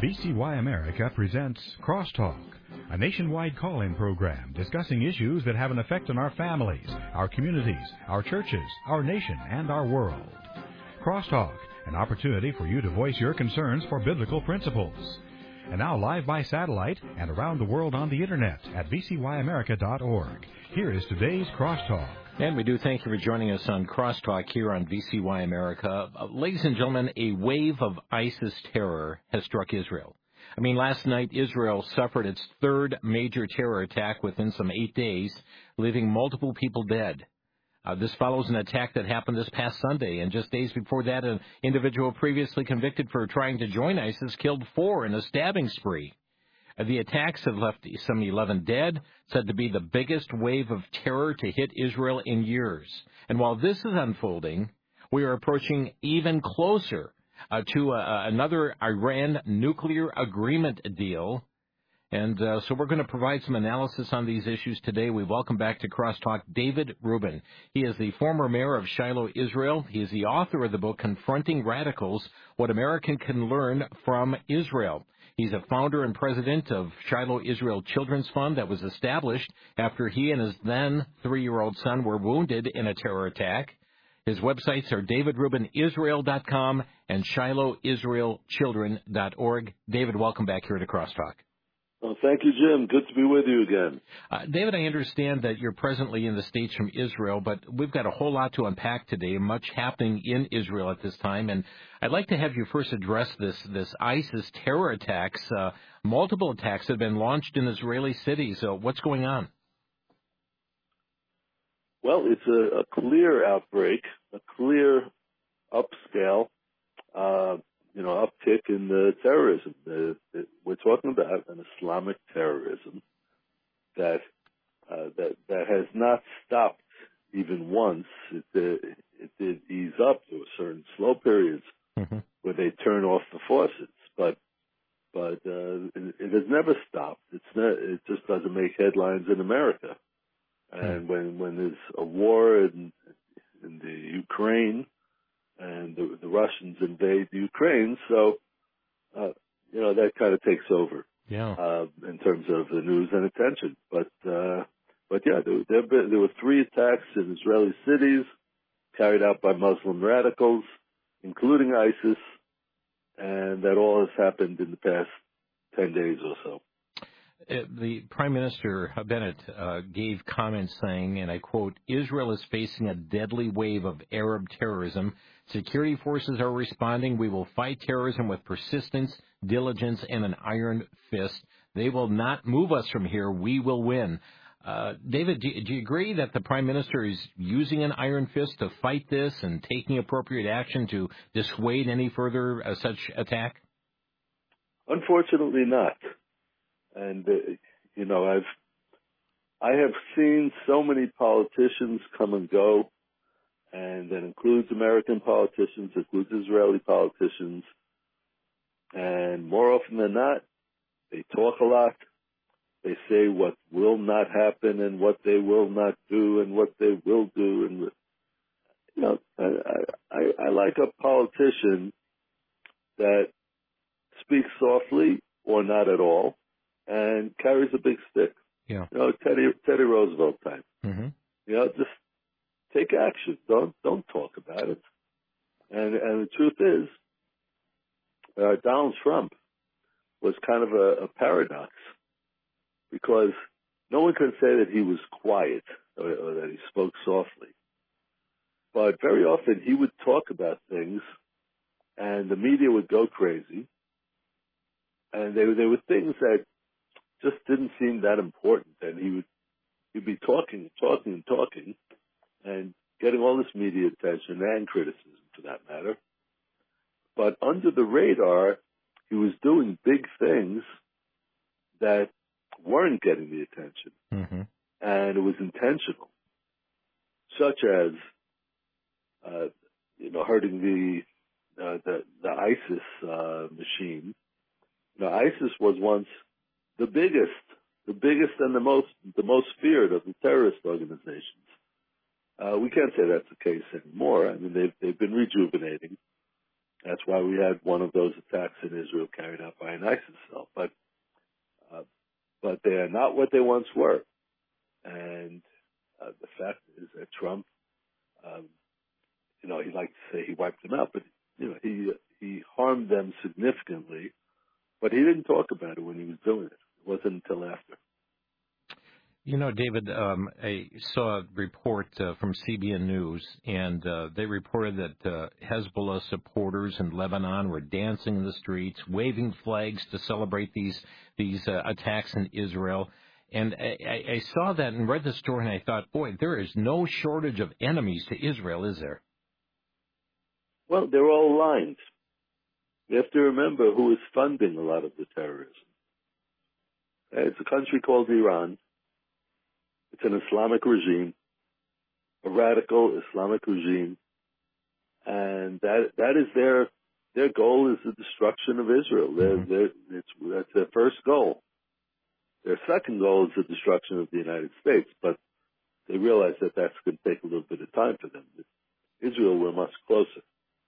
VCY America presents Crosstalk, a nationwide call-in program discussing issues that have an effect on our families, our communities, our churches, our nation, and our world. Crosstalk, an opportunity for you to voice your concerns for biblical principles. And now live by satellite and around the world on the internet at vcyamerica.org. Here is today's Crosstalk. And we do thank you for joining us on Crosstalk here on VCY America. Ladies and gentlemen, a wave of ISIS terror has struck Israel. I mean, last night Israel suffered its third major terror attack within some 8 days, leaving multiple people dead. This follows an attack that happened this past Sunday, and just days before that, an individual previously convicted for trying to join ISIS killed 4 in a stabbing spree. The attacks have left some 11 dead, said to be the biggest wave of terror to hit Israel in years. And while this is unfolding, we are approaching even closer to another Iran nuclear agreement deal. And so we're going to provide some analysis on these issues today. We welcome back to Crosstalk David Rubin. He is the former mayor of Shiloh, Israel. He is the author of the book Confronting Radicals, What America Can Learn from Israel. He's a founder and president of Shiloh Israel Children's Fund that was established after he and his then 3-year-old son were wounded in a terror attack. His websites are davidrubinisrael.com and shilohisraelchildren.org. David, welcome back here to Crosstalk. Well, thank you, Jim. Good to be with you again. David, I understand that you're presently in the States from Israel, but we've got a whole lot to unpack today, much happening in Israel at this time. And I'd like to have you first address this ISIS terror attacks. Multiple attacks have been launched in Israeli cities. What's going on? Well, it's a clear outbreak, a clear upscale, uptick in the terrorism. We're talking about an Islamic terrorism that has not stopped even once. It did ease up. There were certain slow periods where they turn off the faucets, but it has never stopped. It just doesn't make headlines in America. And when there's a war in the Ukraine, and the Russians invade Ukraine, so that kind of takes over in terms of the news and attention. But yeah, there were 3 attacks in Israeli cities carried out by Muslim radicals, including ISIS, and that all has happened in the past 10 days or so. The Prime Minister Bennett gave comments saying, and I quote, Israel is facing a deadly wave of Arab terrorism. Security forces are responding. We will fight terrorism with persistence, diligence, and an iron fist. They will not move us from here. We will win. David, do you agree that the Prime Minister is using an iron fist to fight this and taking appropriate action to dissuade any further such attack? Unfortunately not. And, I have seen so many politicians come and go, and that includes American politicians, includes Israeli politicians, and more often than not, they talk a lot. They say what will not happen and what they will not do and what they will do. And, I like a politician that speaks softly or not at all, and carries a big stick. Yeah. Teddy Roosevelt type. Mm-hmm. Just take action. Don't talk about it. And the truth is, Donald Trump was kind of a paradox, because no one can say that he was quiet or that he spoke softly. But very often he would talk about things, and the media would go crazy. And there were things that just didn't seem that important, and he'd be talking, and getting all this media attention and criticism, for that matter. But under the radar, he was doing big things that weren't getting the attention, and it was intentional, such as hurting the ISIS machine. ISIS was once the biggest and the most feared of the terrorist organizations. We can't say that's the case anymore. I mean, they've been rejuvenating, That's why we had one of those attacks in Israel carried out by an ISIS cell. But they are not what they once were. And the fact is that Trump, he likes to say he wiped them out, but he harmed them significantly. But he didn't talk about it when he was doing it. It wasn't until after. David, I saw a report from CBN News, and they reported that Hezbollah supporters in Lebanon were dancing in the streets, waving flags to celebrate these attacks in Israel. And I saw that and read the story, and I thought, boy, there is no shortage of enemies to Israel, is there? Well, they're all aligned. You have to remember who is funding a lot of the terrorism. It's a country called Iran. It's an Islamic regime, a radical Islamic regime, and that is their goal is the destruction of Israel. That's their first goal. Their second goal is the destruction of the United States, but they realize that that's going to take a little bit of time for them. Israel were much closer.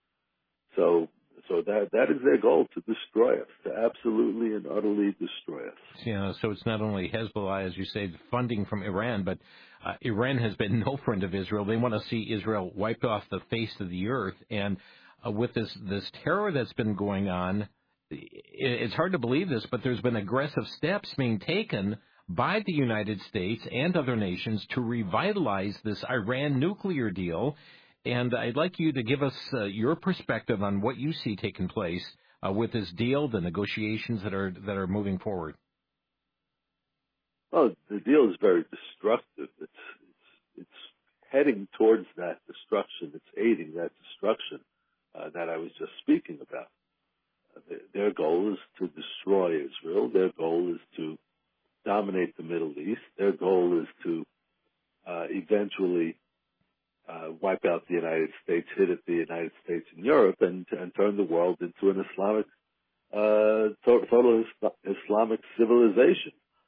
So that is their goal, to destroy us, to absolutely and utterly destroy us. Yeah, so it's not only Hezbollah, as you say, the funding from Iran, but Iran has been no friend of Israel. They want to see Israel wiped off the face of the earth. And with this terror that's been going on, it's hard to believe this, but there's been aggressive steps being taken by the United States and other nations to revitalize this Iran nuclear deal. And I'd like you to give us your perspective on what you see taking place with this deal, the negotiations that are moving forward. Well, the deal is very destructive. It's heading towards that destruction. It's aiding that destruction that I was just speaking about. Their goal is to destroy Israel. Their goal is to dominate the Middle East. Their goal is to eventually wipe out the United States, hit at the United States and Europe, and turn the world into an Islamic, total Islamic civilization.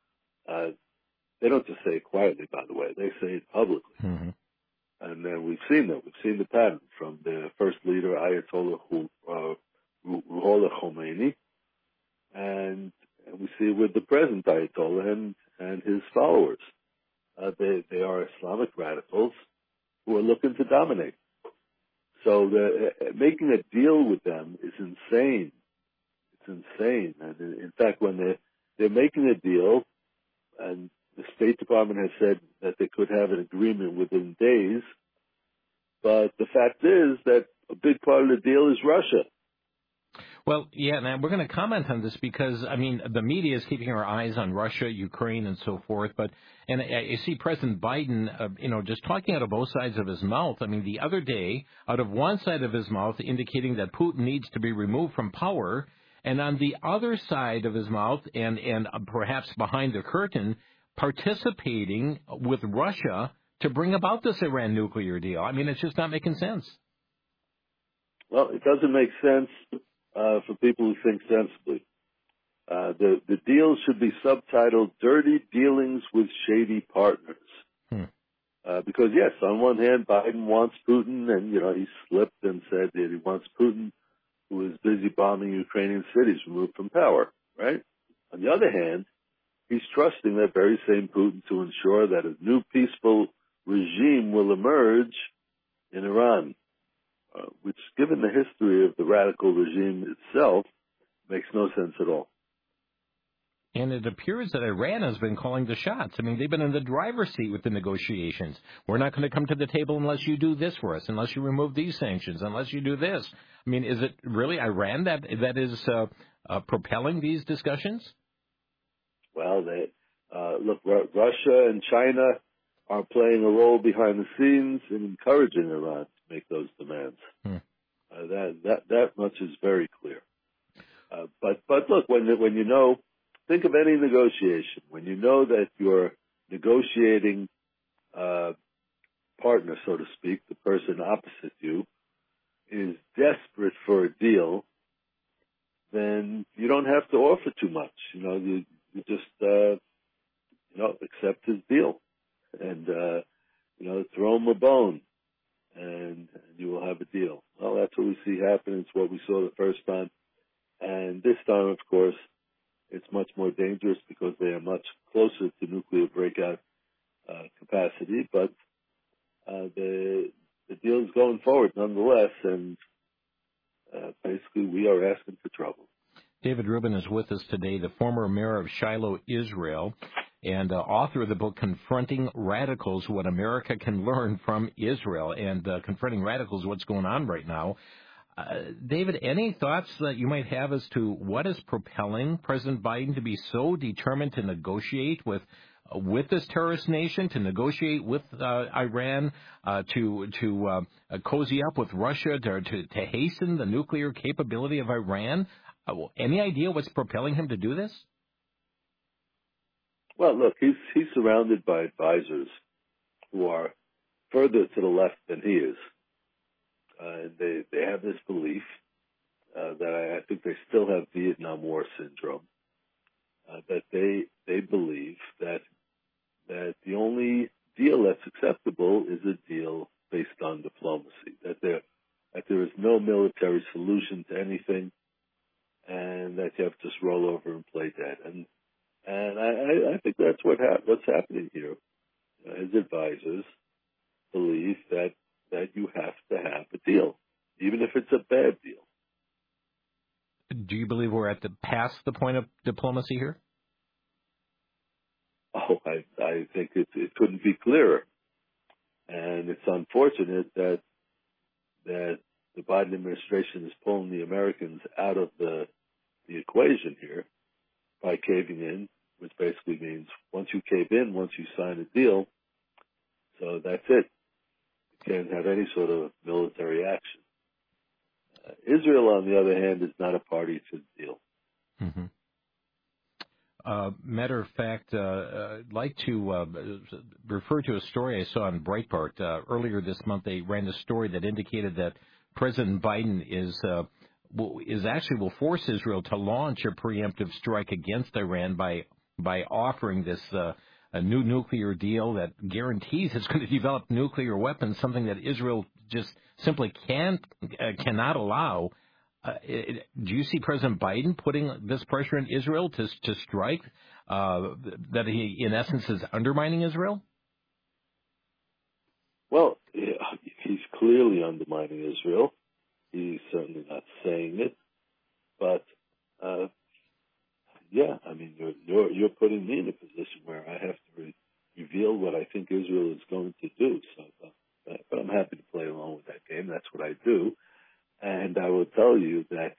They don't just say it quietly, by the way. They say it publicly. Mm-hmm. And then we've seen that. We've seen the pattern from the first leader, Ayatollah Ruhollah Khomeini, and we see it with the present Ayatollah and his followers. They are Islamic radicals who are looking to dominate. So making a deal with them is insane. It's insane. And in fact, when they're making a deal, and the State Department has said that they could have an agreement within days, but the fact is that a big part of the deal is Russia. Well, yeah, and we're going to comment on this because, I mean, the media is keeping our eyes on Russia, Ukraine, and so forth. And I see President Biden, just talking out of both sides of his mouth. I mean, the other day, out of one side of his mouth, indicating that Putin needs to be removed from power, and on the other side of his mouth, and perhaps behind the curtain, participating with Russia to bring about this Iran nuclear deal. I mean, it's just not making sense. Well, it doesn't make sense for people who think sensibly. The deal should be subtitled "Dirty Dealings with Shady Partners." Because yes, on one hand, Biden wants Putin, and he slipped and said that he wants Putin, who is busy bombing Ukrainian cities, removed from power. Right. On the other hand, he's trusting that very same Putin to ensure that a new peaceful regime will emerge in Iran, which, given the history of the radical regime itself, makes no sense at all. And it appears that Iran has been calling the shots. I mean, they've been in the driver's seat with the negotiations. We're not going to come to the table unless you do this for us, unless you remove these sanctions, unless you do this. I mean, is it really Iran that is propelling these discussions? Well, look, Russia and China are playing a role behind the scenes in encouraging Iran to make those demands. That much is very clear. But look, when think of any negotiation, when you know that your negotiating partner, so to speak, the person opposite you, is desperate for a deal, then you don't have to offer too much. You just accept his deal and throw him a bone, and you will have a deal. well, that's what we see happen. It's what we saw the first time. And this time, of course, it's much more dangerous because they are much closer to nuclear breakout capacity. But the deal is going forward nonetheless, and basically we are asking for trouble. David Rubin is with us today, the former mayor of Shiloh, Israel, and author of the book Confronting Radicals, What America Can Learn from Israel. And Confronting Radicals, what's going on right now. David, any thoughts that you might have as to what is propelling President Biden to be so determined to negotiate with this terrorist nation, to negotiate with Iran, to cozy up with Russia, to hasten the nuclear capability of Iran? Any idea what's propelling him to do this? Well, look, he's surrounded by advisors who are further to the left than he is. They have this belief that I think they still have Vietnam War syndrome, that they believe that the only deal that's acceptable is a deal based on diplomacy, that there is no military solution to anything, and that you have to just roll over and play dead. And I think that's what's happening here. His advisors believe that you have to have a deal, even if it's a bad deal. Do you believe we're past the point of diplomacy here? Oh, I think it couldn't be clearer. And it's unfortunate that the Biden administration is pulling the Americans out of the equation here by caving in, which basically means once you cave in, once you sign a deal, so that's it. You can't have any sort of military action. Israel, on the other hand, is not a party to the deal. Mm-hmm. Matter of fact, I'd like to refer to a story I saw on Breitbart. Earlier this month, they ran a story that indicated that President Biden will force Israel to launch a preemptive strike against Iran by offering this a new nuclear deal that guarantees it's going to develop nuclear weapons, something that Israel just simply cannot allow. Do you see President Biden putting this pressure on Israel to strike, that he, in essence, is undermining Israel? Well, he's clearly undermining Israel. He's certainly not saying it. But, yeah, I mean, you're putting me in a position where I have to reveal what I think Israel is going to do. So, but I'm happy to play along with that game. That's what I do. And I will tell you that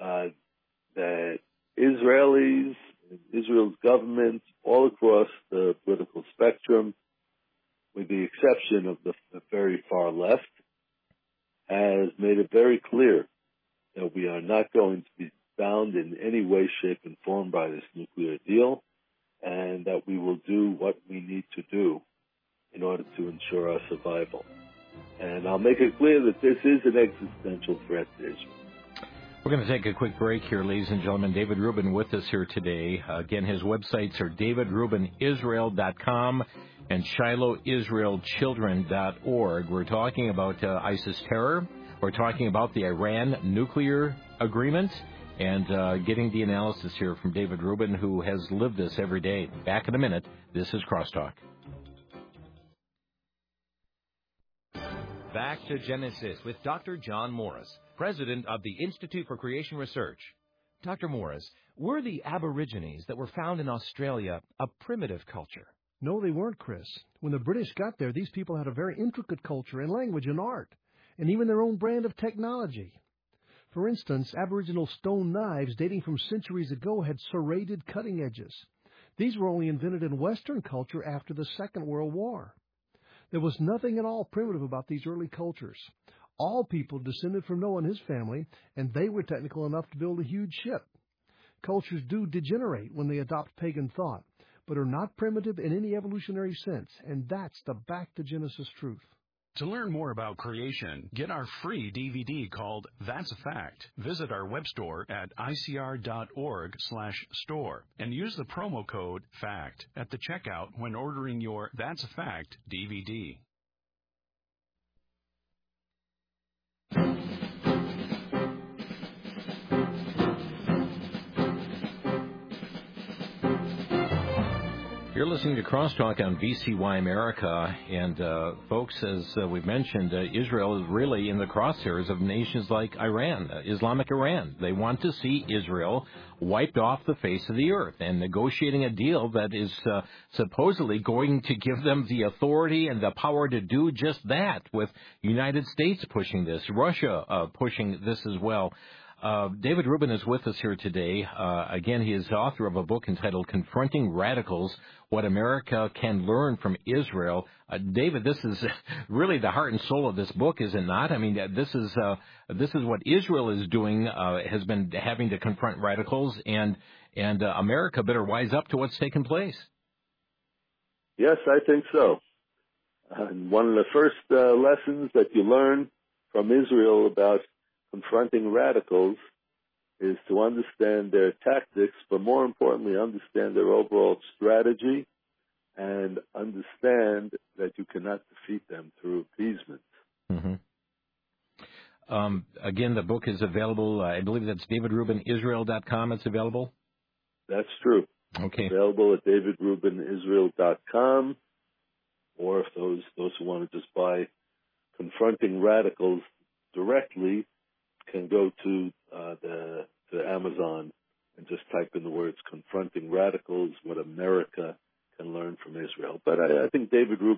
Israelis, Israel's government, all across the political spectrum, with the exception of the very far left, has made it very clear that we are not going to be bound in any way, shape, and form by this nuclear deal, and that we will do what we need to do in order to ensure our survival. And I'll make it clear that this is an existential threat to Israel. We're going to take a quick break here, ladies and gentlemen. David Rubin with us here today. Again, his websites are davidrubinisrael.com and shilohisraelchildren.org. We're talking about ISIS terror. We're talking about the Iran nuclear agreement and getting the analysis here from David Rubin, who has lived this every day. Back in a minute. This is Crosstalk. Back to Genesis with Dr. John Morris, president of the Institute for Creation Research. Dr. Morris, were the Aborigines that were found in Australia a primitive culture? No, they weren't, Chris. When the British got there, these people had a very intricate culture and language and art, and even their own brand of technology. For instance, Aboriginal stone knives dating from centuries ago had serrated cutting edges. These were only invented in Western culture after the Second World War. There was nothing at all primitive about these early cultures. All people descended from Noah and his family, and they were technical enough to build a huge ship. Cultures do degenerate when they adopt pagan thought, but are not primitive in any evolutionary sense, and that's the Back to Genesis truth. To learn more about creation, get our free DVD called That's a Fact. Visit our web store at icr.org/store and use the promo code FACT at the checkout when ordering your That's a Fact DVD. You're listening to Crosstalk on VCY America, and folks, as we've mentioned, Israel is really in the crosshairs of nations like Iran, Islamic Iran. They want to see Israel wiped off the face of the earth and negotiating a deal that is supposedly going to give them the authority and the power to do just that, with United States pushing this, Russia pushing this as well. David Rubin is with us here today. Again, he is the author of a book entitled Confronting Radicals, What America Can Learn from Israel. David, this is really the heart and soul of this book, is it not? I mean, this is what Israel is doing, has been having to confront radicals, and America better wise up to what's taken place. Yes, I think so. And one of the first lessons that you learn from Israel about confronting radicals is to understand their tactics, but more importantly, understand their overall strategy and understand that you cannot defeat them through appeasement. Mm-hmm. Again, the book is available. I believe that's davidrubinisrael.com. It's available? That's true. Okay. Available at davidrubinisrael.com, or if those who want to just buy Confronting Radicals directly can go to Amazon and just type in the words Confronting Radicals, What America Can Learn from Israel. But I think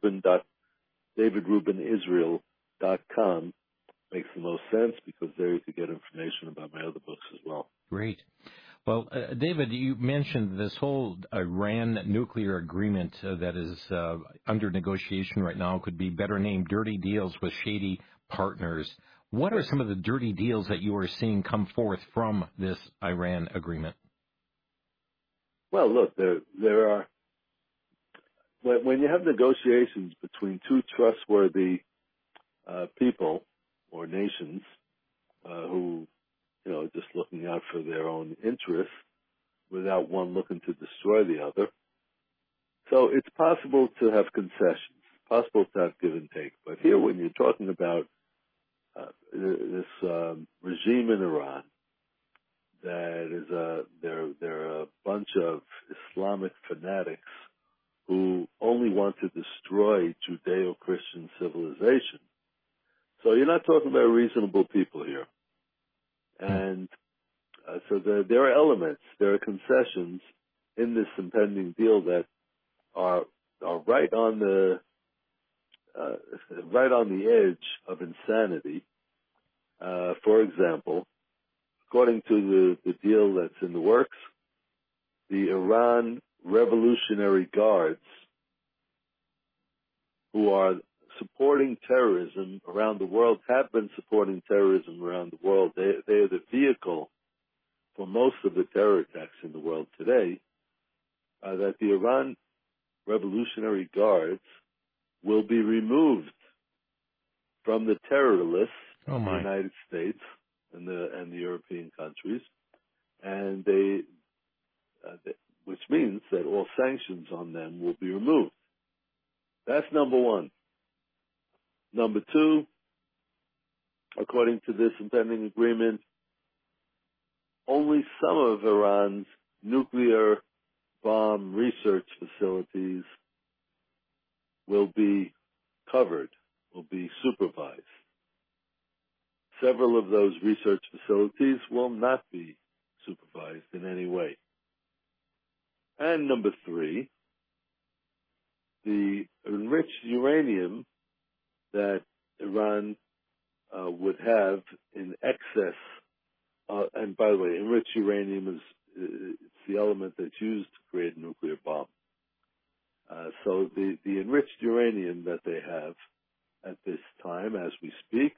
davidrubinisrael.com makes the most sense, because there you could get information about my other books as well. Great. Well, David, you mentioned this whole Iran nuclear agreement that is under negotiation right now, could be better named Dirty Deals with Shady Partners. What are some of the dirty deals that you are seeing come forth from this Iran agreement? Well, look, there are, when you have negotiations between two trustworthy people or nations who, just looking out for their own interests without one looking to destroy the other. So it's possible to have concessions, possible to have give and take. But here, when you're talking about this regime in Iran, that is they're a bunch of Islamic fanatics who only want to destroy Judeo-Christian civilization. So you're not talking about reasonable people here. And so there are elements, there are concessions in this impending deal that are right on the edge of insanity. For example, according to the deal that's in the works, the Iran Revolutionary Guards, who are supporting terrorism around the world, have been supporting terrorism around the world. They are the vehicle for most of the terror attacks in the world today, that the Iran Revolutionary Guards will be removed from the terror lists of the United States and the European countries, and which means that all sanctions on them will be removed. That's number one. Number two, according to this impending agreement, only some of Iran's nuclear bomb research facilities will be covered, will be supervised. Several of those research facilities will not be supervised in any way. And number three, the enriched uranium that Iran would have in excess, and by the way, enriched uranium is it's the element that's used to create a nuclear bomb. So the enriched uranium that they have at this time, as we speak,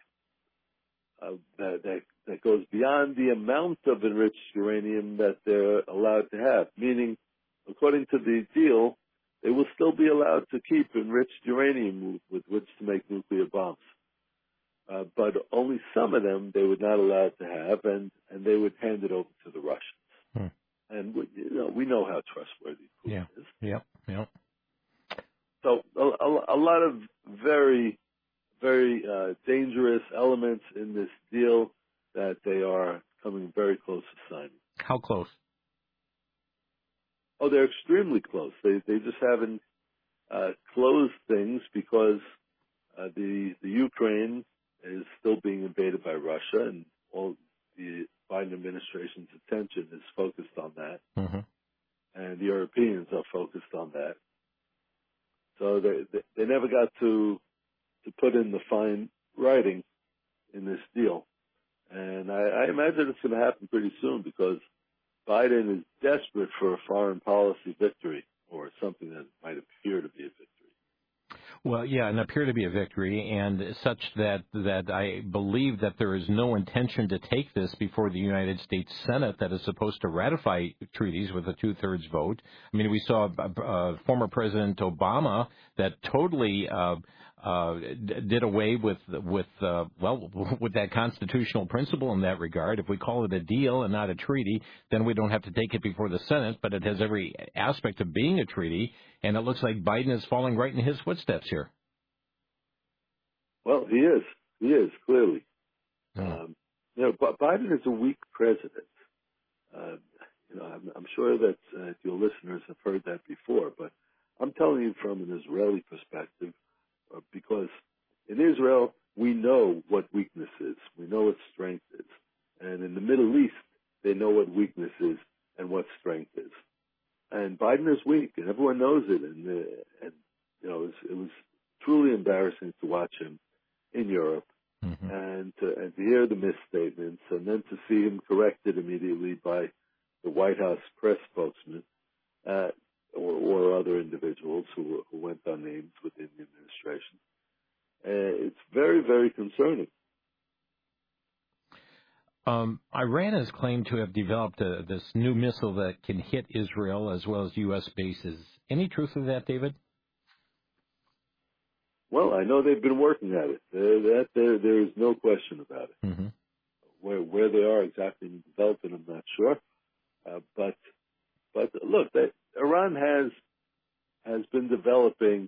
that goes beyond the amount of enriched uranium that they're allowed to have, meaning, according to the deal, they will still be allowed to keep enriched uranium with which to make nuclear bombs. But only some of them they were not allowed to have, and they would hand it over to the Russians. And we know how trustworthy Putin is. Yeah. So a lot of very, very dangerous elements in this deal that they are coming very close to signing. How close? Oh, they're extremely close. They just haven't closed things because the Ukraine is still being invaded by Russia, and all the Biden administration's attention is focused on that, and the Europeans are focused on that. So they never got to put in the fine writing in this deal, and I imagine it's going to happen pretty soon because Biden is desperate for a foreign policy victory or something that might appear to be a victory. Well, yeah, and appear to be a victory, and such that I believe that there is no intention to take this before the United States Senate that is supposed to ratify treaties with a 2/3 vote. I mean, we saw former President Obama that totally did away with that constitutional principle in that regard. If we call it a deal and not a treaty, then we don't have to take it before the Senate, but it has every aspect of being a treaty, and it looks like Biden is falling right in his footsteps here. Well, he is clearly. Biden is a weak president. I'm sure that your listeners have heard that before, but I'm telling you from an Israeli perspective, because in Israel, we know what weakness is. We know what strength is. And in the Middle East, they know what weakness is and what strength is. And Biden is weak, and everyone knows it. And it was truly embarrassing to watch him in Europe and to hear the misstatements and then to see him corrected immediately by the White House press spokesman or other individuals who went unnamed within the administration. It's very, very concerning. Iran has claimed to have developed this new missile that can hit Israel as well as U.S. bases. Any truth to that, David? Well, I know they've been working at it. There is no question about it. Where they are exactly in development, I'm not sure. But look, Iran has been developing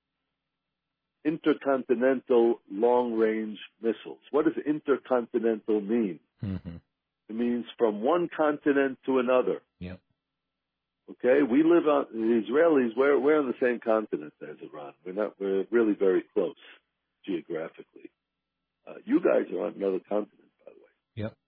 intercontinental long-range missiles. What does intercontinental mean? It means from one continent to another. Yep. Okay, we live on the Israelis. We're on the same continent as Iran. We're really very close geographically. You guys are on another continent, by the way.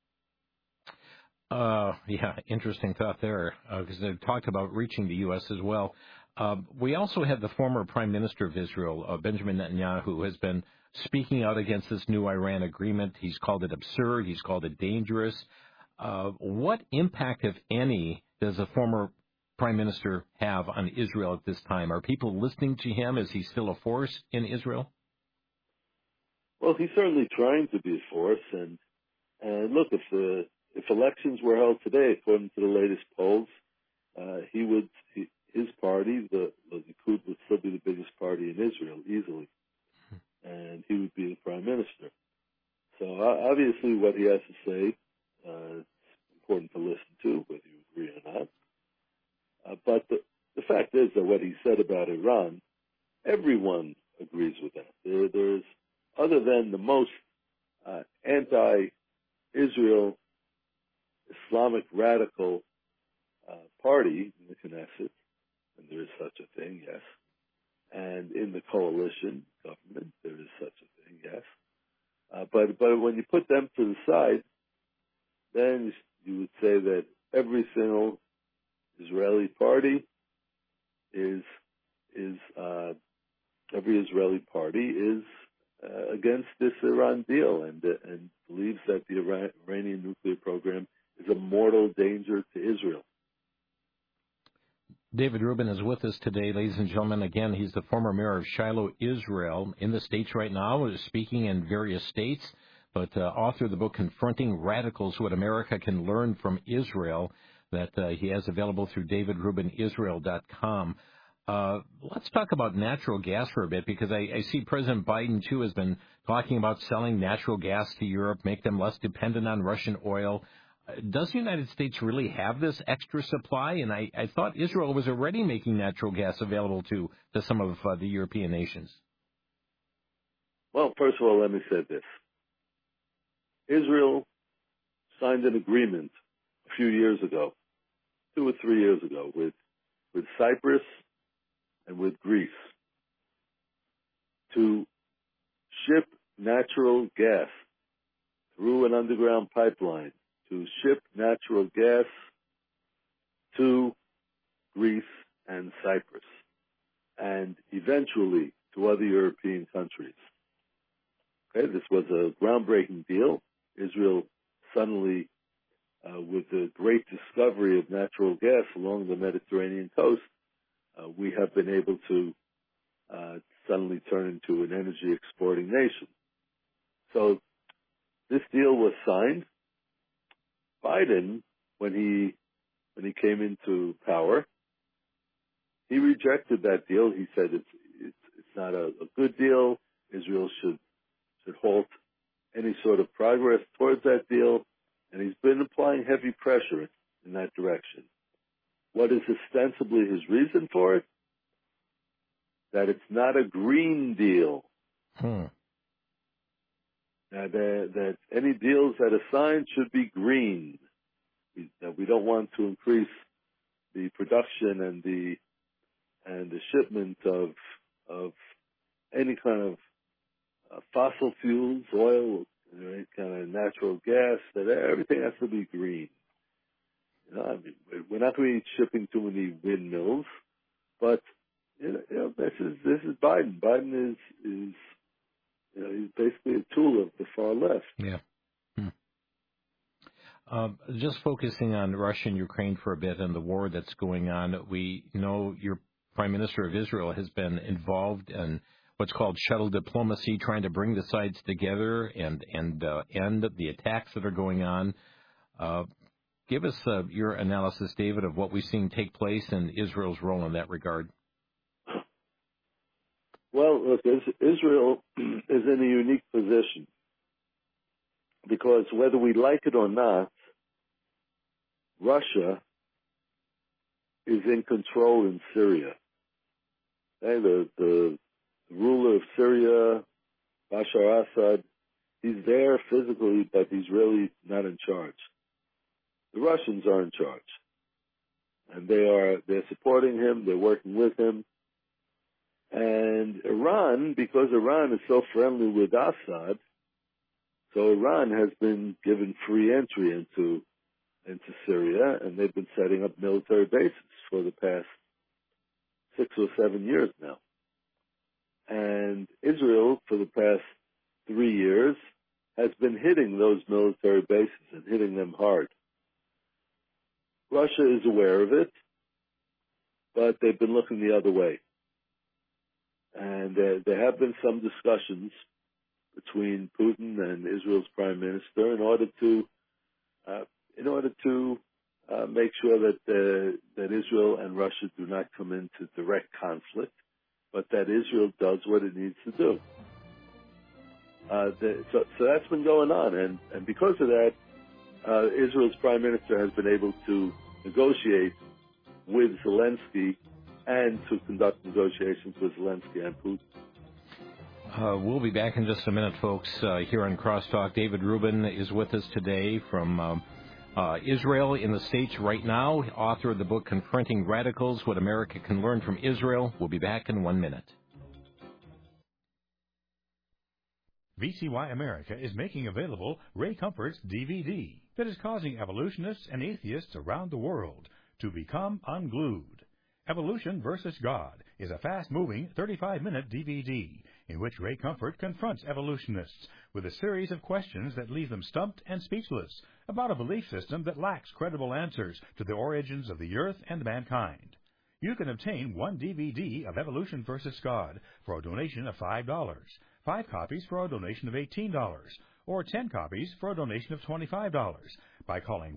Yep. Yeah, interesting thought there, because they talked about reaching the U.S. as well. We also had the former Prime Minister of Israel, Benjamin Netanyahu, who has been speaking out against this new Iran agreement. He's called it absurd. He's called it dangerous. What impact, if any, does the former Prime Minister have on Israel at this time? Are people listening to him? Is he still a force in Israel? Well, he's certainly trying to be a force. And look, if elections were held today, according to the latest polls, his party, the Likud, would still be the biggest party in Israel, easily. And he would be the prime minister. So obviously what he has to say is important to listen to, whether you agree or not. But the fact is that what he said about Iran, everyone agrees with that. There's, other than the most anti-Israel Islamic radical party in the Knesset, and there is such a thing, yes. And in the coalition government, there is such a thing, yes. But when you put them to the side, then you would say that every single Israeli party is against this Iran deal and believes that the Iranian nuclear program is a mortal danger to Israel. David Rubin is with us today, ladies and gentlemen. Again, he's the former mayor of Shiloh, Israel, in the States right now, speaking in various states, but author of the book Confronting Radicals, What America Can Learn from Israel, that he has available through davidrubinisrael.com. Let's talk about natural gas for a bit, because I see President Biden, too, has been talking about selling natural gas to Europe, make them less dependent on Russian oil. Does the United States really have this extra supply? And I thought Israel was already making natural gas available to some of the European nations. Well, first of all, let me say this. Israel signed an agreement a few years ago 2 or 3 years ago with Cyprus and with Greece to ship natural gas through an underground pipeline, to ship natural gas to Greece and Cyprus, and eventually to other European countries. Okay, this was a groundbreaking deal. Israel suddenly, with the great discovery of natural gas along the Mediterranean coast, we have been able to suddenly turn into an energy exporting nation. So this deal was signed. Biden, when he came into power, he rejected that deal. He said it's not a good deal. Israel should halt any sort of progress towards that deal, and he's been applying heavy pressure in that direction. What is ostensibly his reason for it? That it's not a green deal. That any deals that are signed should be green. That we don't want to increase the production and the shipment of any kind of fossil fuels, oil, any kind of natural gas. That everything has to be green. We're not going to be shipping too many windmills, but this is Biden. Biden is he's basically a tool of the far left. Yeah. Just focusing on Russia and Ukraine for a bit and the war that's going on, we know your Prime Minister of Israel has been involved in what's called shuttle diplomacy, trying to bring the sides together and end the attacks that are going on. Give us your analysis, David, of what we've seen take place and Israel's role in that regard. Well, look, Israel is in a unique position because whether we like it or not, Russia is in control in Syria. Okay, the ruler of Syria, Bashar Assad, he's there physically, but he's really not in charge. The Russians are in charge, and they're supporting him. They're working with him. And Iran, because Iran is so friendly with Assad, so Iran has been given free entry into Syria, and they've been setting up military bases for the past 6 or 7 years now. And Israel, for the past 3 years, has been hitting those military bases and hitting them hard. Russia is aware of it, but they've been looking the other way. And there have been some discussions between Putin and Israel's prime minister in order to make sure that Israel and Russia do not come into direct conflict, but that Israel does what it needs to do. So that's been going on, and because of that, Israel's prime minister has been able to negotiate with Zelensky and to conduct negotiations with Zelensky and Putin. We'll be back in just a minute, folks, here on Crosstalk. David Rubin is with us today from Israel in the States right now, author of the book Confronting Radicals, What America Can Learn from Israel. We'll be back in 1 minute. VCY America is making available Ray Comfort's DVD that is causing evolutionists and atheists around the world to become unglued. Evolution versus God is a fast-moving 35-minute DVD in which Ray Comfort confronts evolutionists with a series of questions that leave them stumped and speechless about a belief system that lacks credible answers to the origins of the earth and mankind. You can obtain one DVD of Evolution versus God for a donation of $5, 5 copies for a donation of $18, or 10 copies for a donation of $25 by calling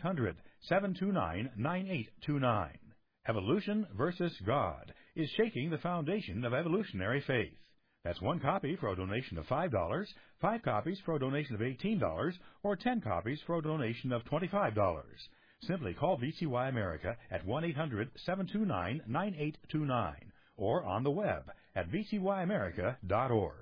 1-800-729-9829. Evolution versus God is shaking the foundation of evolutionary faith. That's 1 copy for a donation of $5, 5 copies for a donation of $18, or 10 copies for a donation of $25. Simply call VCY America at 1-800-729-9829 or on the web at vcyamerica.org.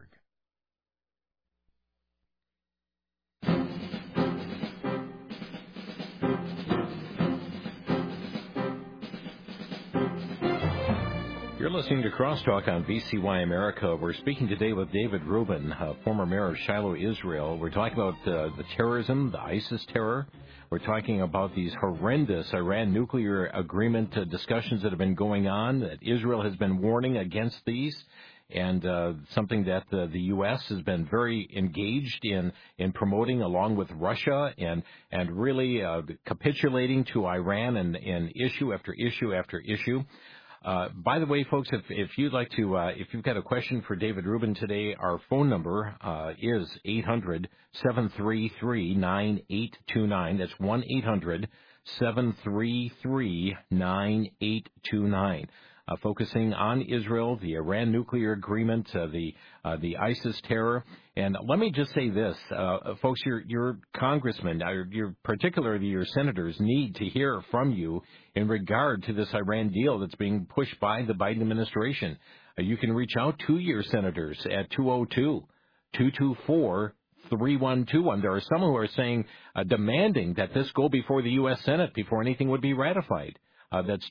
You're listening to Crosstalk on VCY America. We're speaking today with David Rubin, former mayor of Shiloh, Israel. We're talking about the terrorism, the ISIS terror. We're talking about these horrendous Iran nuclear agreement discussions that have been going on, that Israel has been warning against these, and something that the U.S. has been very engaged in promoting along with Russia and really capitulating to Iran and issue after issue after issue. By the way, folks, if you'd like to, if you've got a question for David Rubin today, our phone number is 800-733-9829. That's 1-800-733-9829. Focusing on Israel, the Iran nuclear agreement, the ISIS terror. And let me just say this, folks, your congressmen, particularly your senators, need to hear from you in regard to this Iran deal that's being pushed by the Biden administration. You can reach out to your senators at 202-224-3121. There are some who are saying, demanding that this go before the U.S. Senate before anything would be ratified. That's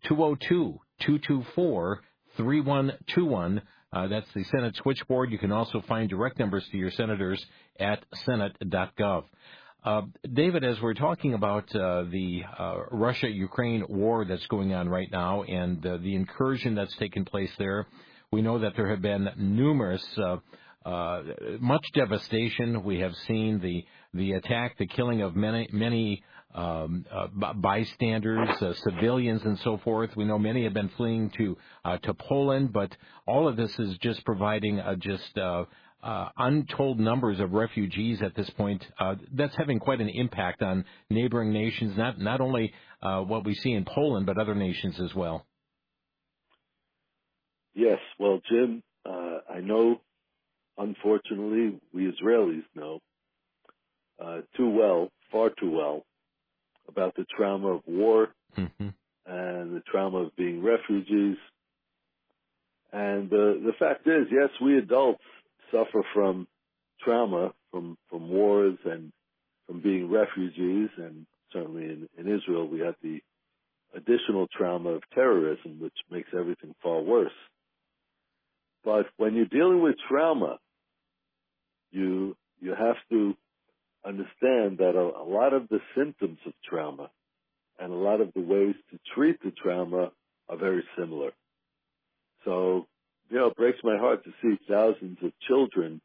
202-224-3121. That's the Senate switchboard. You can also find direct numbers to your senators at senate.gov. David, as we're talking about the Russia-Ukraine war that's going on right now and the incursion that's taken place there, we know that there have been numerous, much devastation. We have seen the attack, the killing of many bystanders, civilians, and so forth. We know many have been fleeing to Poland, but all of this is just providing untold numbers of refugees at this point. That's having quite an impact on neighboring nations, not only what we see in Poland, but other nations as well. Yes, well, Jim, I know, unfortunately, we Israelis know too well, far too well, about the trauma of war and the trauma of being refugees. And the fact is, yes, we adults suffer from trauma, from wars and from being refugees. And certainly in Israel, we have the additional trauma of terrorism, which makes everything far worse. But when you're dealing with trauma, you have to understand that a lot of the symptoms of trauma and a lot of the ways to treat the trauma are very similar. So, it breaks my heart to see thousands of children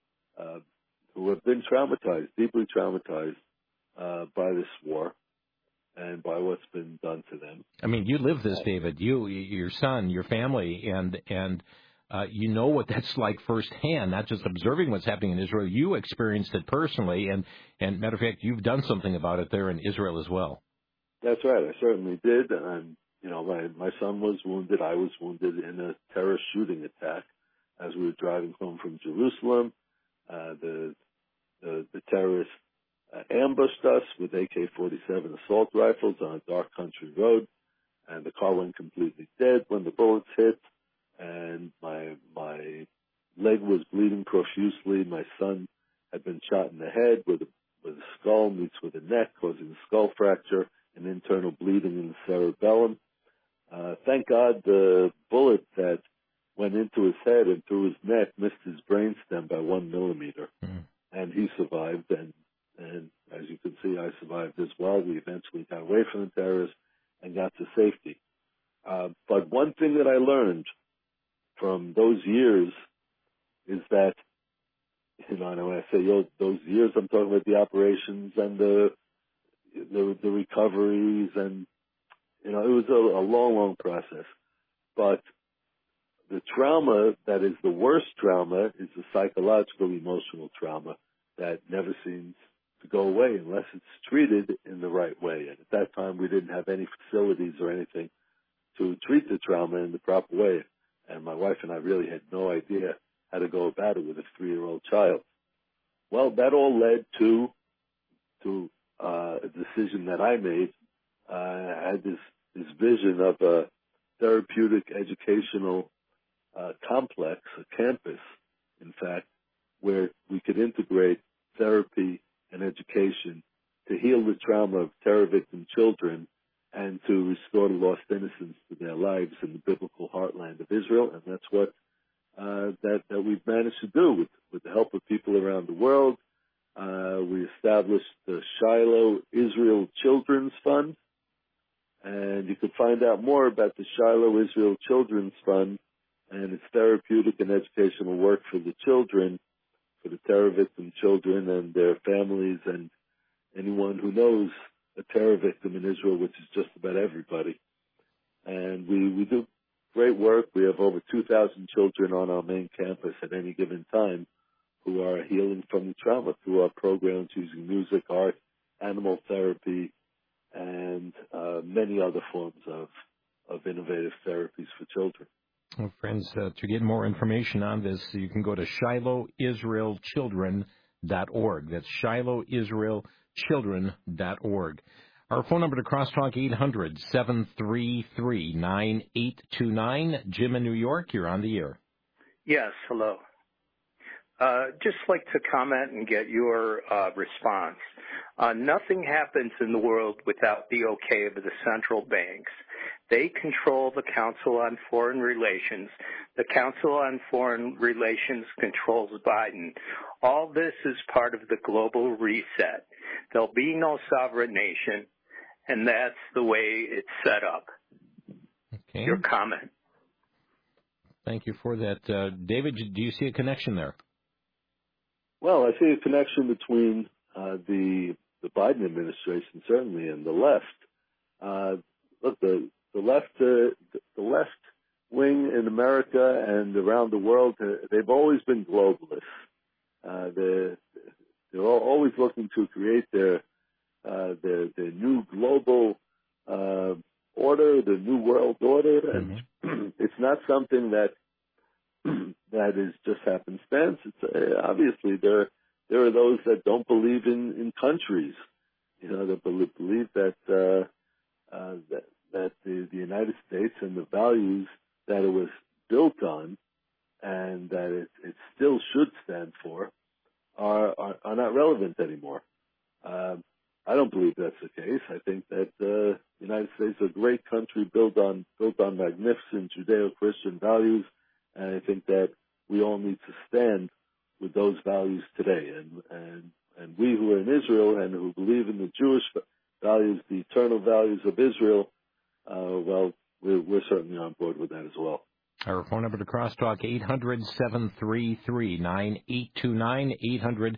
who have been traumatized, deeply traumatized by this war and by what's been done to them. I mean, you live this, David. You, your son, your family, and you know what that's like firsthand, not just observing what's happening in Israel. You experienced it personally, and matter of fact, you've done something about it there in Israel as well. That's right. I certainly did. And, my son was wounded. I was wounded in a terrorist shooting attack as we were driving home from Jerusalem. The terrorists ambushed us with AK-47 assault rifles on a dark country road, and the car went completely dead when the bullets hit. And my leg was bleeding profusely. My son had been shot in the head with a skull meets with a neck, causing a skull fracture and internal bleeding in the cerebellum. Thank God the bullet that went into his head and through his neck missed his brainstem by 1 millimeter. And he survived, and as you can see, I survived as well. We eventually got away from the terrorists and got to safety. But one thing that I learned from those years is that, and when I say those years, I'm talking about the operations and the recoveries, and it was a long, long process. But the trauma that is the worst trauma is the psychological, emotional trauma that never seems to go away unless it's treated in the right way. And at that time, we didn't have any facilities or anything to treat the trauma in the proper way. And my wife and I really had no idea how to go about it with a 3-year-old child. Well, that all led to a decision that I made. I had this vision of a therapeutic educational complex, a campus, in fact, where we could integrate therapy and education to heal the trauma of terror victim children and to restore the lost innocence to their lives in the biblical heartland of Israel. And that's what that we've managed to do with the help of people around the world. We established the Shiloh Israel Children's Fund, and you can find out more about the Shiloh Israel Children's Fund and its therapeutic and educational work for the children, for the terror victim children and their families, and anyone who knows a terror victim in Israel, which is just about everybody. And we do great work. We have over 2,000 children on our main campus at any given time who are healing from the trauma through our programs using music, art, animal therapy, and many other forms of innovative therapies for children. Well, friends, to get more information on this, you can go to ShilohIsraelChildren.org. That's ShilohIsraelChildren.org. Our phone number to Crosstalk, 800-733-9829. Jim in New York, you're on the air. Yes, hello. Just like to comment and get your response. Nothing happens in the world without the okay of the central banks. They control the Council on Foreign Relations. The Council on Foreign Relations controls Biden. All this is part of the global reset. There'll be no sovereign nation, and that's the way it's set up. Okay. Your comment. Thank you for that. David, do you see a connection there? Well, I see a connection between the Biden administration, certainly, and the left. Look, the left wing in America and around the world, they've always been globalists. They're always looking to create their new global order, the new world order, and it's not something that is just happenstance. It's obviously there are those that don't believe in countries, that believe that that the United States and the values that it was built on and that it still should stand for are not relevant anymore. I don't believe that's the case. I think that the United States is a great country built on magnificent Judeo-Christian values, and I think that we all need to stand with those values today. And we who are in Israel and who believe in the Jewish values, the eternal values of Israel, we're certainly on board with that as well. Our phone number to Crosstalk, 800-733-9829,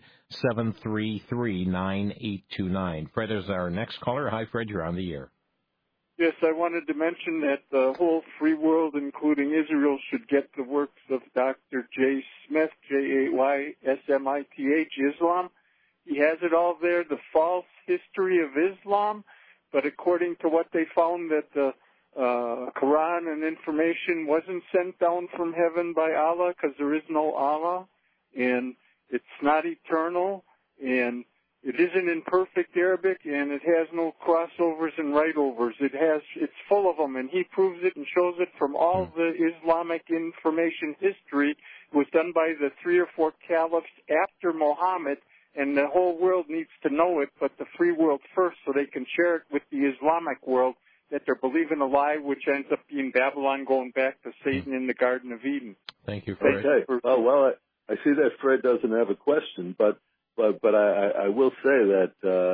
800-733-9829. Fred is our next caller. Hi, Fred, you're on the air. Yes, I wanted to mention that the whole free world, including Israel, should get the works of Dr. J. Smith, Jaysmith, Islam. He has it all there, the false history of Islam, but according to what they found that the Quran and information wasn't sent down from heaven by Allah because there is no Allah, and it's not eternal, and it isn't in perfect Arabic, and it has no crossovers and right-overs. It's full of them, and he proves it and shows it from all the Islamic information history. It was done by the 3 or 4 caliphs after Muhammad, and the whole world needs to know it, but the free world first, so they can share it with the Islamic world, that they're believing a lie, which ends up being Babylon going back to Satan in the Garden of Eden. Thank you, Fred. Okay. Well, I see that Fred doesn't have a question, but I will say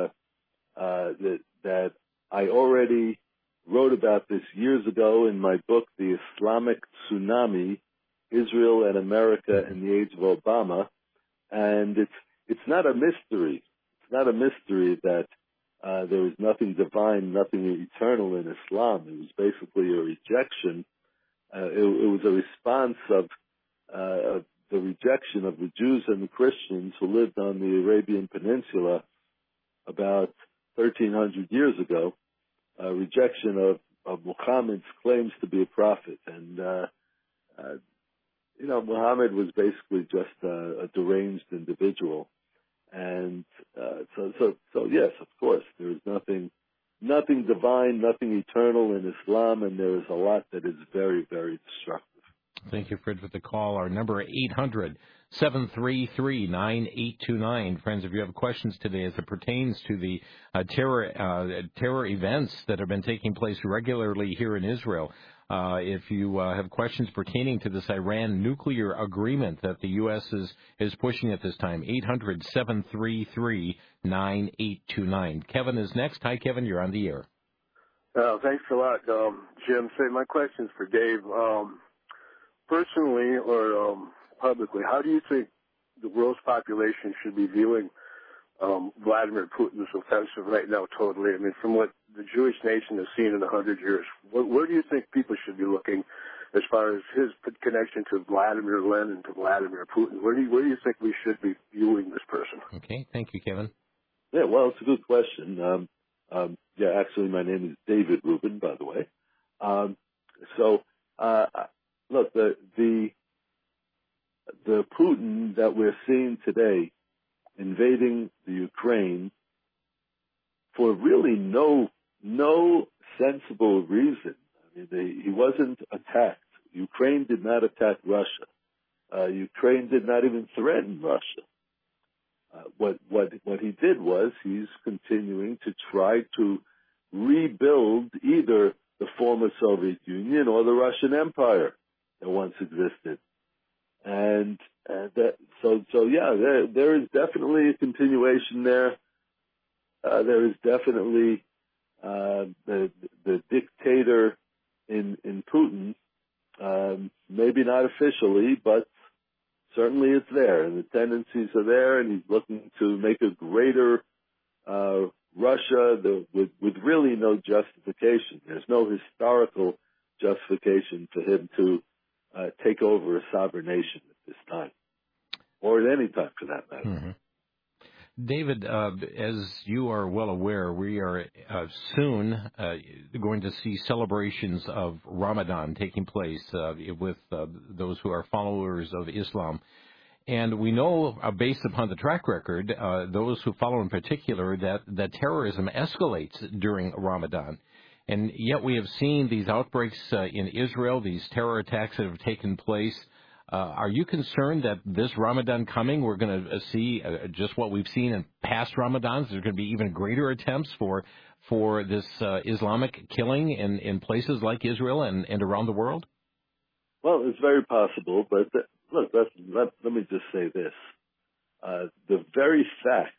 that I already wrote about this years ago in my book, The Islamic Tsunami, Israel and America in the Age of Obama, and it's not a mystery. It's not a mystery that there was nothing divine, nothing eternal in Islam. It was basically a rejection. It was a response of the rejection of the Jews and the Christians who lived on the Arabian Peninsula about 1,300 years ago, a rejection of Muhammad's claims to be a prophet. And, Muhammad was basically just a deranged individual. And so yes, of course, there is nothing divine, nothing eternal in Islam, and there is a lot that is very, very destructive. Thank you, Fred, for the call. Our number 800-733-9829. Friends, if you have questions today as it pertains to the terror events that have been taking place regularly here in Israel, if you have questions pertaining to this Iran nuclear agreement that the U.S. is pushing at this time, 800-733-9829. Kevin is next. Hi, Kevin. You're on the air. Thanks a lot, Jim. Say, my question's for Dave. Personally or publicly, how do you think the world's population should be viewing Vladimir Putin's offensive right now totally? I mean, from what the Jewish nation has seen in 100 years, where do you think people should be looking as far as his connection to Vladimir Lenin, to Vladimir Putin? Where do you think we should be viewing this person? Okay, thank you, Kevin. Yeah, well, it's a good question. Actually, my name is David Rubin, by the way. Look, the Putin that we're seeing today invading the Ukraine for really no sensible reason. I mean, he wasn't attacked. Ukraine did not attack Russia. Ukraine did not even threaten Russia. What he did was he's continuing to try to rebuild either the former Soviet Union or the Russian Empire that once existed. There is definitely a continuation there. There is definitely the dictator in Putin, maybe not officially, but certainly it's there, and the tendencies are there, and he's looking to make a greater Russia with really no justification. There's no historical justification for him to take over a sovereign nation at this time, or at any time for that matter. Mm-hmm. David, as you are well aware, we are soon going to see celebrations of Ramadan taking place with those who are followers of Islam. And we know, based upon the track record, those who follow in particular, that terrorism escalates during Ramadan. And yet we have seen these outbreaks in Israel, these terror attacks that have taken place. Are you concerned that this Ramadan coming, we're going to see just what we've seen in past Ramadans? There's going to be even greater attempts for this Islamic killing in places like Israel and around the world? Well, it's very possible, but look, let me just say this. The very fact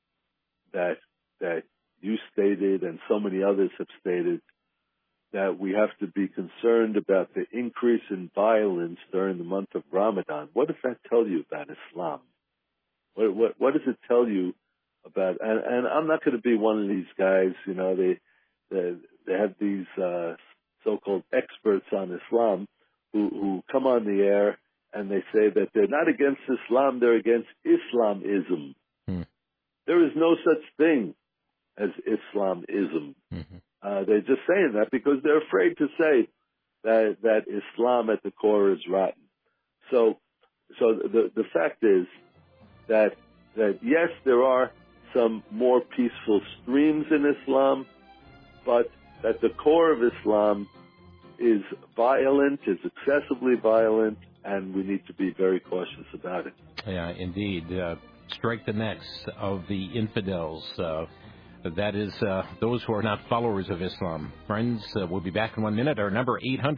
that you stated and so many others have stated that we have to be concerned about the increase in violence during the month of Ramadan. What does that tell you about Islam? What does it tell you about? And I'm not going to be one of these guys. You know, they have these so-called experts on Islam who come on the air and they say that they're not against Islam, they're against Islamism. There is no such thing as Islamism. Mm-hmm. They're just saying that because they're afraid to say that Islam at the core is rotten. So the fact is that yes, there are some more peaceful streams in Islam, but that the core of Islam is violent, is excessively violent, and we need to be very cautious about it. Yeah, indeed. Strike the necks of the infidels. That is those who are not followers of Islam. Friends, we'll be back in 1 minute. Our number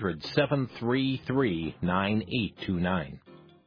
800-733-9829.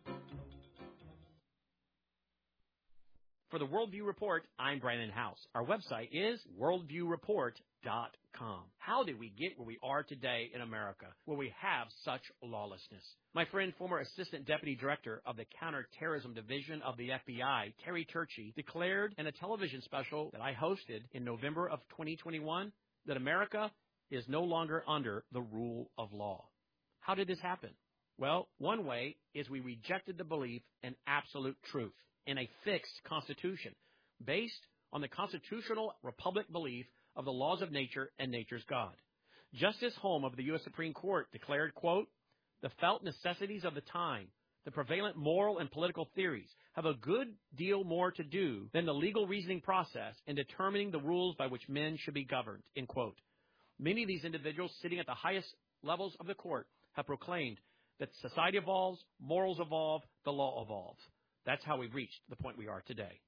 For the Worldview Report, I'm Brandon House. Our website is worldviewreport.com. How did we get where we are today in America, where we have such lawlessness? My friend, former Assistant Deputy Director of the Counterterrorism Division of the FBI, Terry Turchi, declared in a television special that I hosted in November of 2021 that America is no longer under the rule of law. How did this happen? Well, one way is we rejected the belief in absolute truth in a fixed constitution based on the constitutional republic belief of the laws of nature and nature's God. Justice Holm of the U.S. Supreme Court declared, quote, "The felt necessities of the time, the prevalent moral and political theories have a good deal more to do than the legal reasoning process in determining the rules by which men should be governed," end quote. Many of these individuals sitting at the highest levels of the court have proclaimed that society evolves, morals evolve, the law evolves. That's how we've reached the point we are today.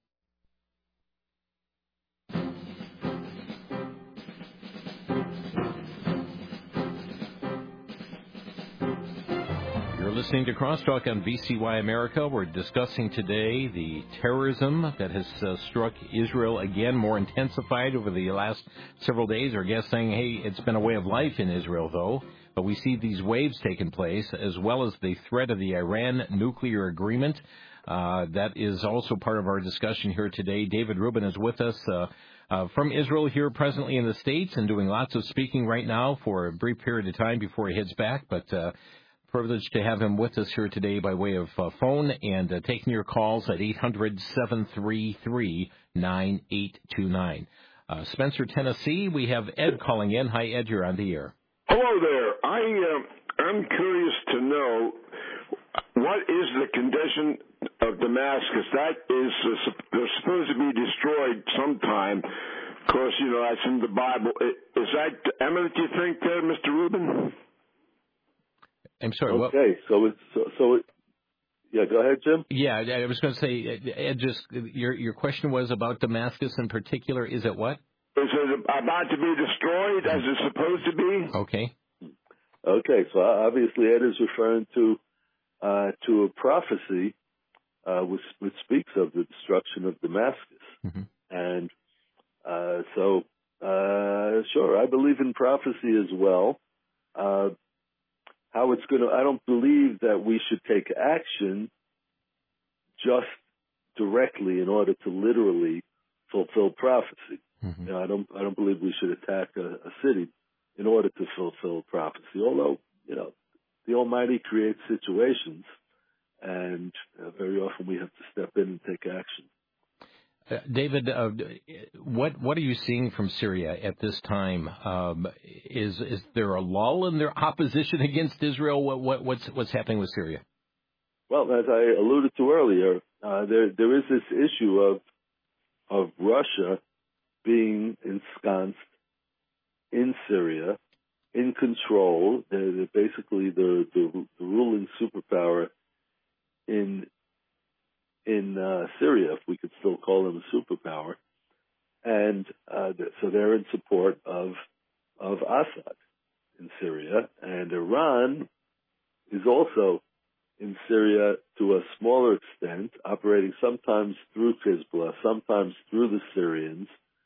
You're listening to Crosstalk on VCY America. We're discussing today the terrorism that has struck Israel again, more intensified over the last several days. Our guest saying, hey, it's been a way of life in Israel, though. But we see these waves taking place, as well as the threat of the Iran nuclear agreement. That is also part of our discussion here today. David Rubin is with us from Israel here presently in the States and doing lots of speaking right now for a brief period of time before he heads back. But privileged to have him with us here today by way of phone and taking your calls at 800-733-9829. Spencer, Tennessee, we have Ed calling in. Hi, Ed, you're on the air. Hello there. I'm curious to know what is the condition of Damascus. That is they're supposed to be destroyed sometime. Of course, you know, that's in the Bible. Is that eminent, do you think, there, Mr. Rubin? I'm sorry. Okay, what? Yeah, go ahead, Jim. Yeah, I was going to say, Ed, just your question was about Damascus in particular. Is it what? Is it about to be destroyed as it's supposed to be? Okay. Okay, so obviously Ed is referring to a prophecy which speaks of the destruction of Damascus. Mm-hmm. And sure, I believe in prophecy as well. How it's going to, I don't believe that we should take action just directly in order to literally fulfill prophecy. Mm-hmm. You know, I don't believe we should attack a city in order to fulfill prophecy. Although, you know, the Almighty creates situations, and very often we have to step in and take action. David, what are you seeing from Syria at this time? Is there a lull in their opposition against Israel? What's happening with Syria? Well, as I alluded to earlier, there is this issue of Russia being ensconced in Syria, in control. They're basically the ruling superpower in Syria, if we could still call them a superpower, and so they're in support of Assad in Syria, and Iran is also in Syria to a smaller extent, operating sometimes through Hezbollah, sometimes through the Syrians,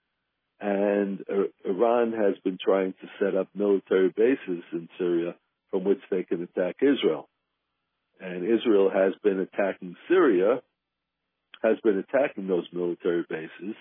and Iran has been trying to set up military bases in Syria from which they can attack Israel. And Israel has been attacking Syria, has been attacking those military bases,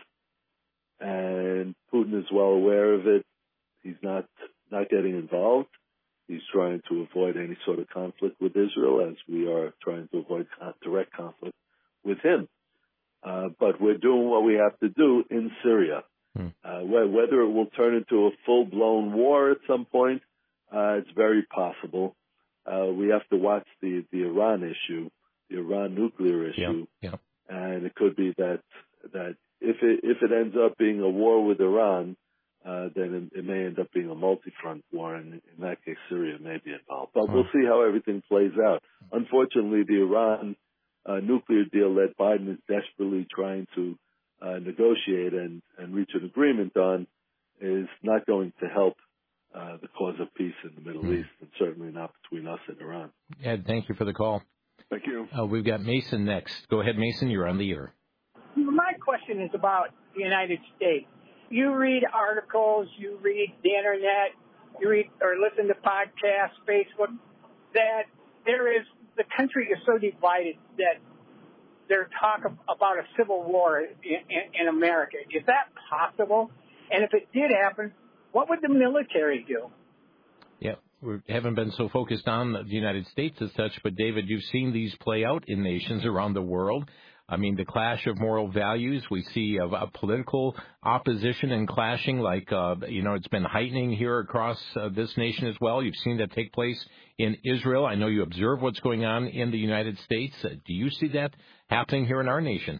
and Putin is well aware of it. He's not getting involved. He's trying to avoid any sort of conflict with Israel, as we are trying to avoid direct conflict with him. But we're doing what we have to do in Syria. Whether it will turn into a full-blown war at some point, it's very possible. We have to watch the Iran issue, the Iran nuclear issue. Yeah. And it could be that if it ends up being a war with Iran, then it may end up being a multi-front war, and in that case, Syria may be involved. But we'll see how everything plays out. Unfortunately, the Iran nuclear deal that Biden is desperately trying to negotiate and reach an agreement on is not going to help the cause of peace in the Middle East, and certainly not between us and Iran. Ed, thank you for the call. Thank you. We've got Mason next. Go ahead, Mason. You're on the air. My question is about the United States. You read articles, you read the internet, you read or listen to podcasts, Facebook, that the country is so divided that there's talk about a civil war in America. Is that possible? And if it did happen, what would the military do? Yeah, we haven't been so focused on the United States as such, but David, you've seen these play out in nations around the world. I mean, the clash of moral values, we see a political opposition and clashing like, it's been heightening here across this nation as well. You've seen that take place in Israel. I know you observe what's going on in the United States. Do you see that happening here in our nation?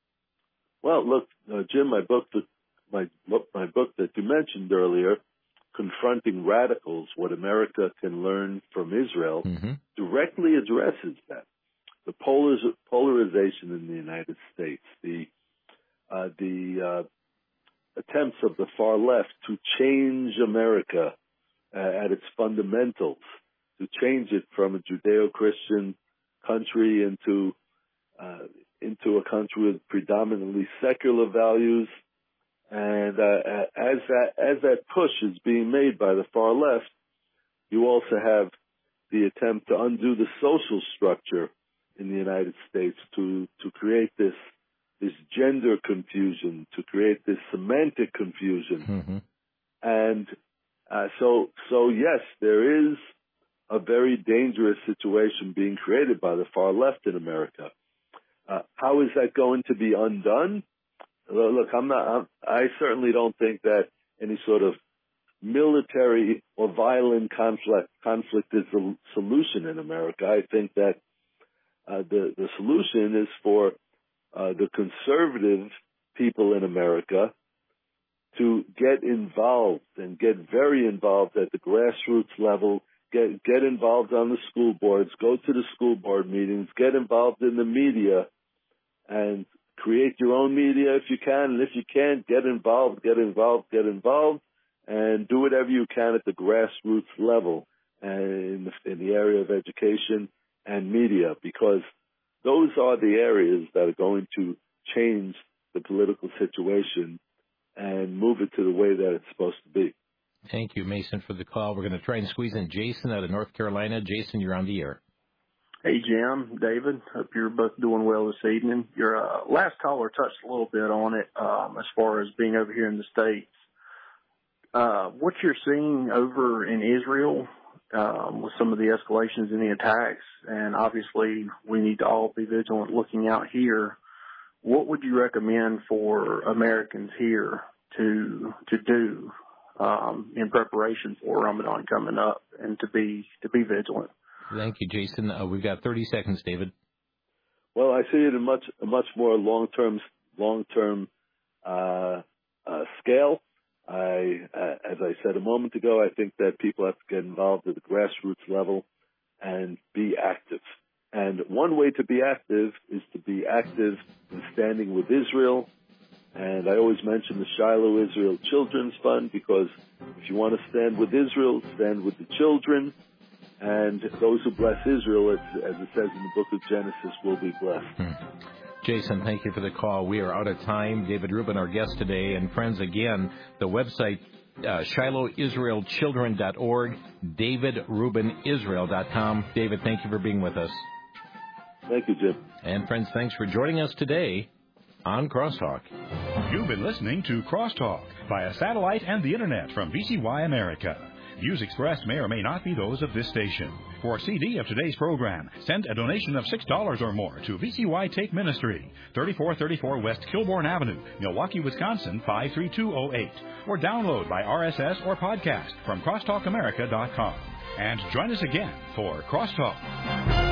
Well, look, Jim, my book that you mentioned earlier Confronting Radicals, What America Can Learn from Israel, directly addresses that. The polarization in the United States, the attempts of the far left to change America at its fundamentals, to change it from a Judeo-Christian country into a country with predominantly secular values. And as that push is being made by the far left, you also have the attempt to undo the social structure in the United States to create this gender confusion, to create this semantic confusion. And so yes, there is a very dangerous situation being created by the far left in America. How is that going to be undone? Look, I certainly don't think that any sort of military or violent conflict is the solution in America. I think that the solution is for the conservative people in America to get involved and get very involved at the grassroots level, get involved on the school boards, go to the school board meetings, get involved in the media, and create your own media if you can. And if you can't, get involved, and do whatever you can at the grassroots level and in the area of education and media, because those are the areas that are going to change the political situation and move it to the way that it's supposed to be. Thank you, Mason, for the call. We're going to try and squeeze in Jason out of North Carolina. Jason, you're on the air. Hey, Jim, David. Hope you're both doing well this evening. Your last caller touched a little bit on it as far as being over here in the States. What you're seeing over in Israel with some of the escalations in the attacks, and obviously we need to all be vigilant looking out here. What would you recommend for Americans here to do in preparation for Ramadan coming up and to be vigilant? Thank you, Jason. We've got 30 seconds, David. Well, I see it in a much more long-term scale. As I said a moment ago, I think that people have to get involved at the grassroots level and be active. And one way to be active is to be active in standing with Israel. And I always mention the Shiloh Israel Children's Fund, because if you want to stand with Israel, stand with the children. And those who bless Israel, as it says in the book of Genesis, will be blessed. Jason, thank you for the call. We are out of time. David Rubin, our guest today. And friends, again, the website, ShilohIsraelChildren.org, DavidRubinIsrael.com. David, thank you for being with us. Thank you, Jim. And friends, thanks for joining us today on Crosstalk. You've been listening to Crosstalk via satellite and the Internet from VCY America. Views expressed may or may not be those of this station. For a CD of today's program, send a donation of $6 or more to VCY Take Ministry, 3434 West Kilbourne Avenue, Milwaukee, Wisconsin, 53208. Or download by RSS or podcast from crosstalkamerica.com. And join us again for Crosstalk.